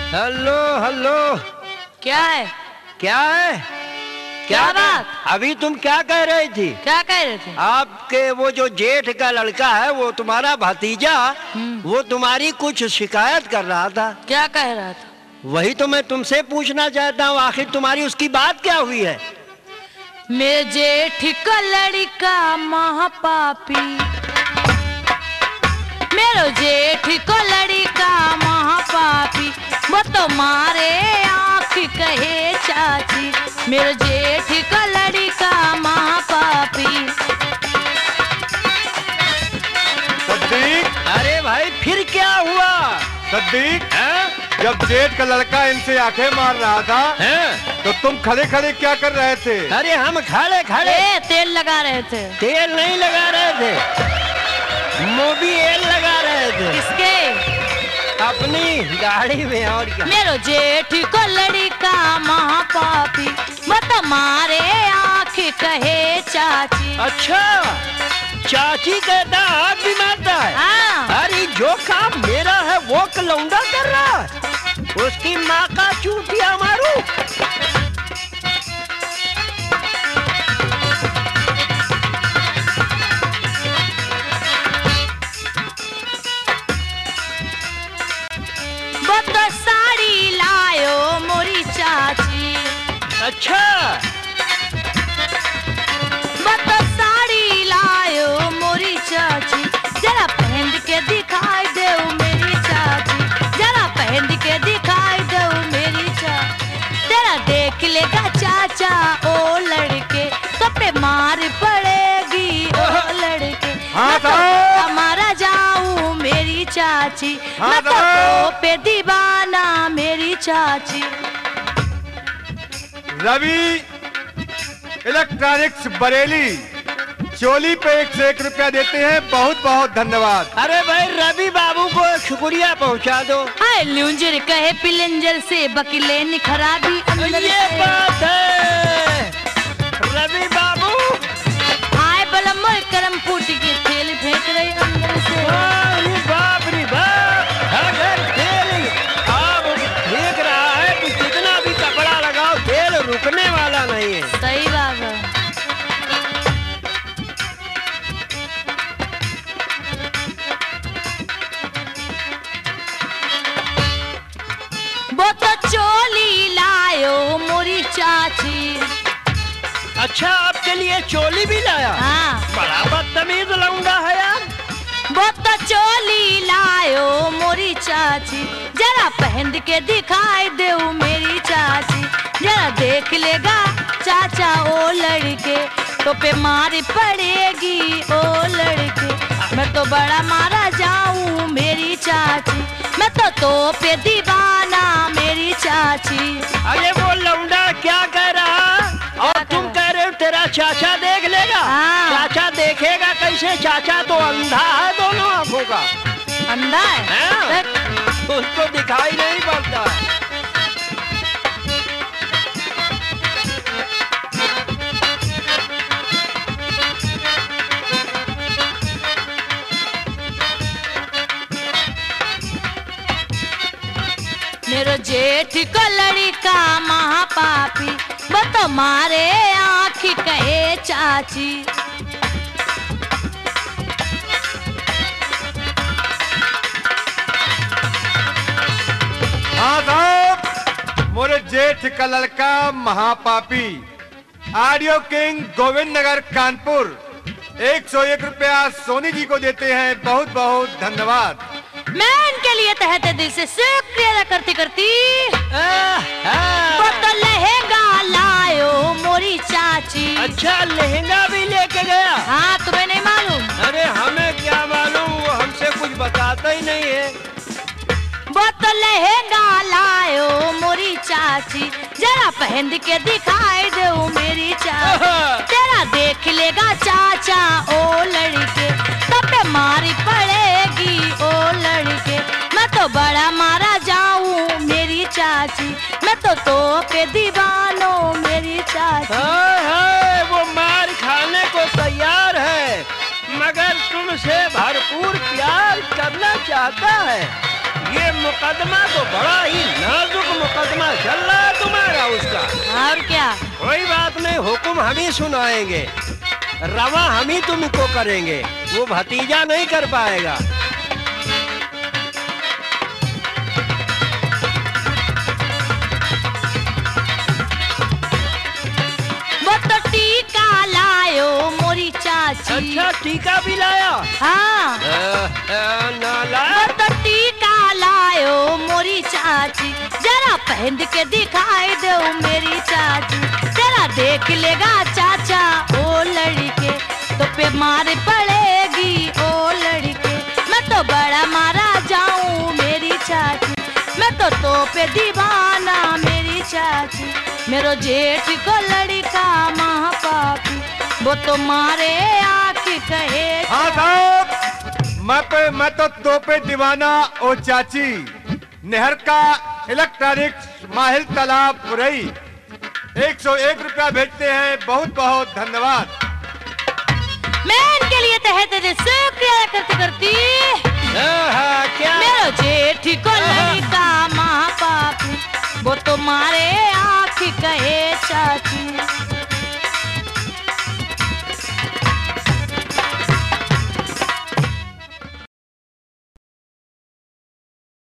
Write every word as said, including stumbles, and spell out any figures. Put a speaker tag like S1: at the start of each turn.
S1: Hello hello.
S2: क्या है?
S1: क्या है?
S2: क्या बात?
S1: अभी तुम क्या कह रही थी?
S2: क्या कह रहे थे?
S1: आपके वो जो जेठ का लड़का है, वो तुम्हारा भतीजा, वो तुम्हारी कुछ शिकायत कर रहा था।
S2: क्या कह रहा था?
S1: वही तो मैं तुमसे पूछना चाहता हूँ, आखिर तुम्हारी उसकी बात क्या हुई है?
S2: मेरे जेठ का लड़का महापापी, मेरे जेठ को लड़का महापापी, वो तो मारे आँख कहे चाची। मेरे जेठ का लड़का महापापी।
S3: सद्दीक,
S1: अरे भाई फिर क्या हुआ?
S3: सद्दीक, जब जेठ का लड़का इनसे आंखें मार रहा था
S1: हैं?
S3: तो तुम खड़े खड़े क्या कर रहे थे?
S1: अरे हम खड़े खड़े
S2: ए, तेल लगा रहे थे।
S1: तेल नहीं लगा रहे थे, मोबिल लगा रहे थे।
S2: किसके?
S1: अपनी गाड़ी में। और क्या?
S2: मेरो जेठ को लड़का महापापी, वो तो मारे आँख कहे चाची।
S1: अच्छा, चाची कहता आग भी मारता है?
S2: हाँ।
S1: अरे जो काम मेरा है वो कलौंडा कर रहा है, उसकी माँ का चूतिया मारू।
S2: वो तो साड़ी लायो मोरी चाची।
S1: अच्छा,
S2: वो तो साड़ी लायो मोरी चाची, जरा पहन के दिखाई दे मेरी चाची, जरा पहन के दिखाई दे मेरी चाची। तेरा देख लेगा चाचा ओ लड़के, तो पे मार पड़ेगी ओ लड़के।
S3: हाँ
S2: मैं तो हमारा जाऊं मेरी चाची,
S3: हाँ
S2: मैं तो तो पे दीवाना मेरी चाची।
S3: रवि इलेक्ट्रॉनिक्स बरेली चोली पे एक से एक रुपया देते हैं, बहुत बहुत धन्यवाद।
S1: अरे भाई रवि बाबू को शुक्रिया पहुंचा दो।
S2: हाय लूंजर कहे पिलंजर से बकीले निखरा भी अंदर
S1: ये
S2: से।
S1: बात है रवि बाबू।
S2: हाय बलम करम फूट के तेल फेंक रहे अंदर से।
S1: अरे बाप रे बाप, अगर तेल अब फेंक रहा है तो कितना भी कपड़ा लगाओ, तेल रुकने वाला नहीं है।
S2: सही बात है। वो तो चोली लायो मोरी चाची।
S1: अच्छा, आपके लिए चोली भी लाया?
S2: हाँ।
S1: बड़ा बदतमीज लौंडा है यार।
S2: वो तो चोली लायो मोरी चाची, जरा पहन के दिखाई दे मेरी चाची, जरा देख लेगा चाचा ओ लड़के, तो पे मार पड़ेगी ओ लड़के। मैं तो बड़ा मारा जाऊं मेरी चाची, मैं तो तो पे दीवाना मेरी चाची।
S1: अरे वो लौंडा क्या कह रहा और तुम कह रहे हो तेरा चाचा देख लेगा?
S2: हाँ।
S1: चाचा देखेगा कैसे? चाचा तो अंधा है दोनों आंखों का।
S2: अंधा है?
S1: हाँ।
S2: देख।
S1: उसको दिखाई नहीं पड़ता है।
S2: मेरो जेठ को लड़का महापापी, वो तो मारे आँख कहे चाची।
S3: हाँ साहब, मोरे जेठ का लड़का महापापी ऑडियो किंग गोविंद नगर कानपुर एक सौ एक रुपया सोनी जी को देते हैं, बहुत बहुत धन्यवाद।
S2: मैं इनके लिए तहते दिल से शुक्रिया अदा करती करती
S1: हाँ।
S2: वो तो लहंगा लायो मोरी चाची।
S1: अच्छा, लहंगा भी लेके गया?
S2: हाँ, तुम्हें नहीं मालूम?
S1: अरे हमें क्या मालूम, वो हमसे कुछ बताता ही नहीं है।
S2: वो तो लहंगा लायो मोरी चाची, जरा पहन के दिखाई दो मेरी चाची, तेरा देख लेगा चाचा ओ लड़के, तब पे मारी पड़ेगी ओ लड़के। मैं तो बड़ा मारा जाऊं मेरी चाची, मैं तो तो पे दीवानो मेरी चाची।
S1: हाय हाय, वो मार खाने को तैयार है, मगर तुमसे भरपूर प्यार करना चाहता है। ये मुकदमा तो बड़ा ही नाजुक मुकदमा चल रहा है तुम्हारा उसका।
S2: और क्या?
S1: कोई बात नहीं, हुक्म हम ही सुनाएंगे, रवा हम ही तुमको करेंगे, वो भतीजा नहीं कर पाएगा।
S2: वो तो टीका लायो मोरी चाची।
S1: अच्छा टीका भी लाया?
S2: हाँ।
S1: आ, आ, ना लाया।
S2: वो तो टीका लायो मोरी चाची, जरा पहन के दिखाई दो मेरी चाची। तेरा देख लेगा चाचा ओ लड़के, तो पे मार पड़ेगी ओ लड़के। मैं तो बड़ा मारा जाऊं मेरी चाची, मैं तो तो पे दीवाना मेरी चाची। मेरो जेठ को लड़का माँ पापी, वो तो मारे आके कहे।
S3: हाँ साहब, मैं पे मैं तो तो पे दीवाना ओ चाची। नहर का इलेक्ट्रॉनिक्स माहिल तालाब पुरई एक सौ एक रुपया भेजते हैं, बहुत बहुत धन्यवाद।
S2: मैं इनके लिए तहे तहे शुक्रिया करती करती।
S1: हाँ, क्या?
S2: मेरो जेठ को लड़का माँ पापी, वो तो मारे आँख कहे चाची।